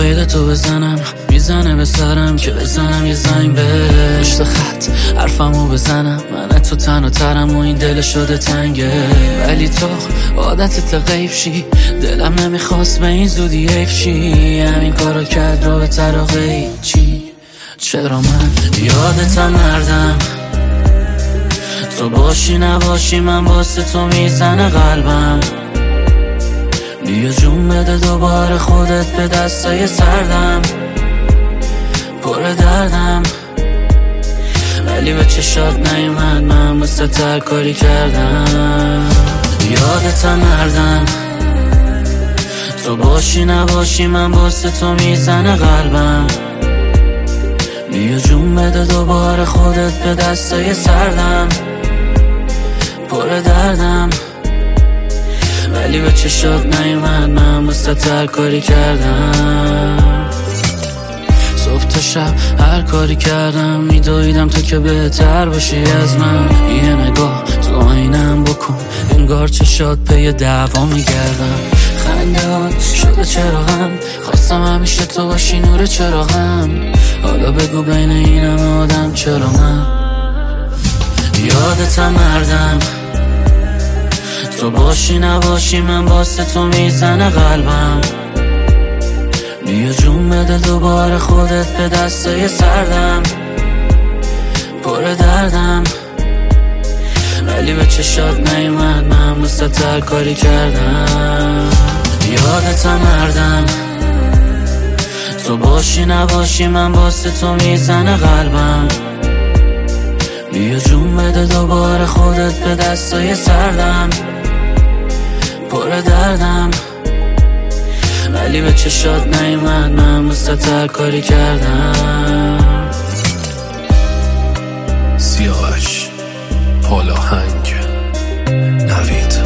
غیر تو بزنم میزنه به سرم که بزنم یه زنگ به پشت خط حرفمو بزنم من تو تنها ترم و این دل شده تنگه ولی تو عادتت غیب شی دلم نمیخواست به این زودی حیف شی همین کارو کرد رو به طرقه چی چرا من یادتم نردم تو باشی نباشی من واسه تو میزنه قلبم بیا جون بده دوباره خودت به دستای سردم پر دردم ولی به چشات نیومد من واسه تر کاری کردم یادتم نردم تو باشی نباشی من واسه تو میزنه قلبم بیا جون بده دوباره خودت به دستای سردم پر دردم ولی به چشات نیومد من واسه تر کاری کردم صبح تا شب هر کاری کردم میدویدم تو که بهتر باشی از من یه نگاه تو آینم بکن انگار چشات پی دعوا میگردم خندهات شده چراغم خواستم همیشه تو باشی نور چراغم حالا بگو بین این همه آدم چرا من یادتم نردم تو باشی نباشی من واسه تو میزنه قلبم بیا جون بده دوباره خودت به دستای سردم پر دردم ولی به چشات نیومد من واسه تر کاری کردم یادتم نردم تو باشی نباشی من واسه تو میزنه قلبم بیا جون بده دوباره خودت به دستای سردم پر دردم ولی به چشات نیومد من واسه تر کاری کردم سیاوش پالاهنگ نوید